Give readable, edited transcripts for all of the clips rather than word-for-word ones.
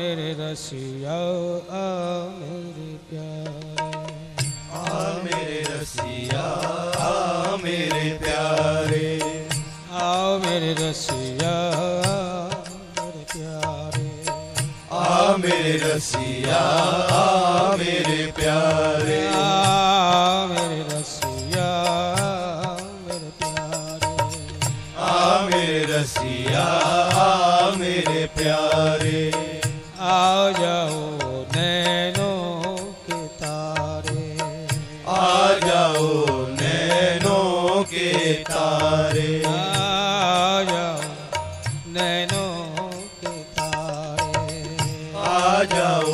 मेरे रसिया आ मेरे प्यारे, आ मेरे रसिया आ मेरे प्यारे, आओ मेरे रसिया मेरे प्यारे, आ मेरे रसिया आ मेरे प्यारे, आ मेरे रसिया मेरे प्यारे, आ मेरे रसिया आ मेरे प्यारे, आ जाओ नैनों के तारे, आ जाओ नैनों के तारे, आ जाओ नैनों के तारे, आ जाओ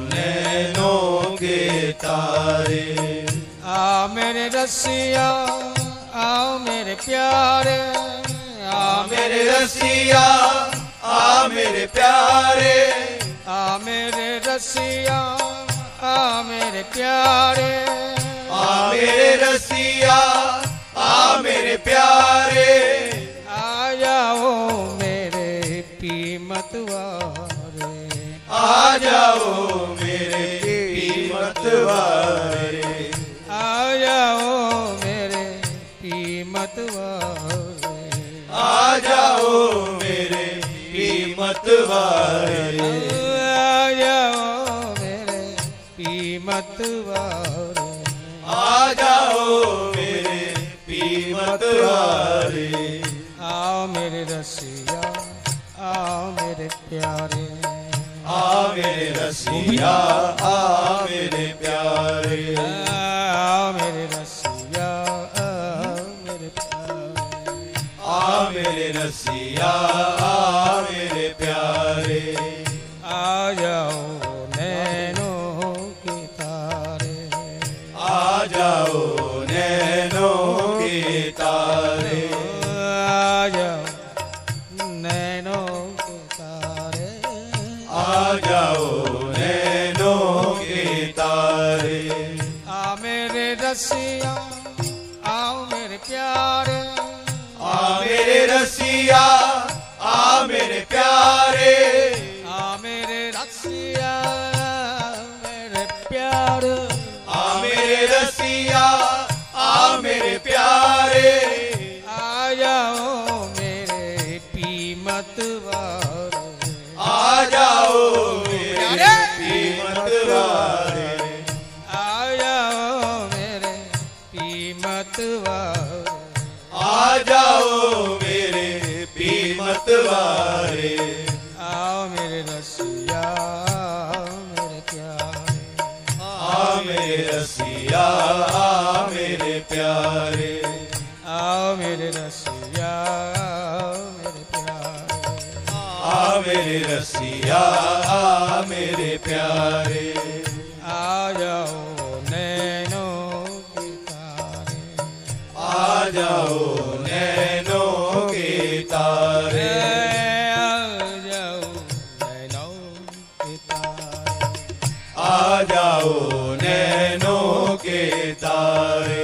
नैनों के तारे, आ मेरे रसिया आओ मेरे प्यारे, आ मेरे रसिया आ मेरे प्यारे, आ मेरे रसिया आ मेरे प्यारे, आ मेरे रसिया आ मेरे प्यारे, आ जाओ मेरे कीमत वारे, आ जाओ मेरे कीमत वारे, आ जाओ मेरे कीमत वारे, आ जाओ मेरे कीमत वारे, आ जाओ मेरे कीमत वारे, आ जाओ मेरे कीमत वारे, आओ मेरे रसिया आओ मेरे प्यारे, आ मेरे रसिया आ मेरे प्यारे, आओ मेरे रसिया आओ मेरे प्यारे, आ मेरे रसिया आ मेरे प्यारे, आ जाओ नैनों के तारे, आ जाओ नैनों के तारे, आ जाओ नैनों के तारे, आ जाओ नैनों के तारे, आ मेरे रसिया आओ मेरे प्यारे, आ मेरे रसिया आ मेरे प्यारे, आ मेरे रसिया मेरे प्यारे, आ मेरे रसिया आ मेरे प्यारे, आ जाओ मेरे कीमत वारे, आ जाओ मेरे कीमत वारे, आ जाओ मेरे कीमत वारे, आ जाओ मेरे कीमत वारे, आओ मेरे रसिया मेरे प्यारे, आ मेरे रसिया आ मेरे प्यारे, आओ मेरे रसिया मेरे प्यारे, आ मेरे रसिया आ मेरे प्यारे, आ जाओ नैनों के तारे, आ जाओ नैनों के तारे, आ जाओ नैनों के तारे, आ जाओ नैनों के तारे,